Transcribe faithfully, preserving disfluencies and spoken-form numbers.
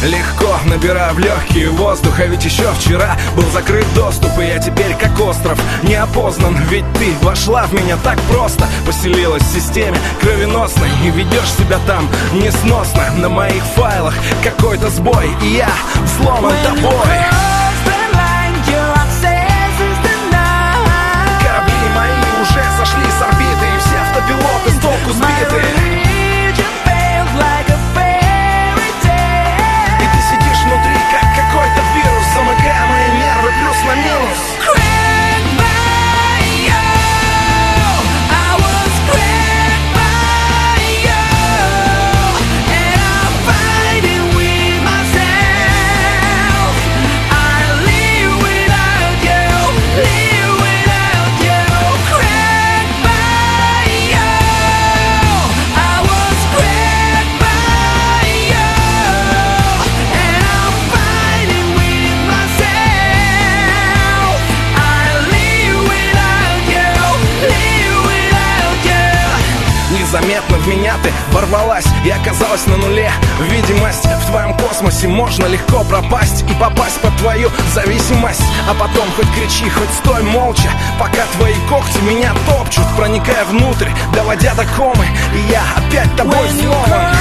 Легко набираю в легкие воздуха, ведь еще вчера был закрыт доступ, и я теперь как остров неопознан. Ведь ты вошла в меня так просто, поселилась в системе кровеносной, и ведешь себя там несносно. На моих файлах какой-то сбой, и я взломан тобой. Корабли мои уже сошли с орбиты, и все автопилоты с толку сбиты. Замыкая мои нервы плюс на минус. Незаметно в меня ты ворвалась и оказалась на нуле. Видимость в твоем космосе, можно легко пропасть и попасть под твою зависимость. А потом хоть кричи, хоть стой молча, пока твои когти меня топчут, проникая внутрь, доводя до комы, и я опять тобой взломан.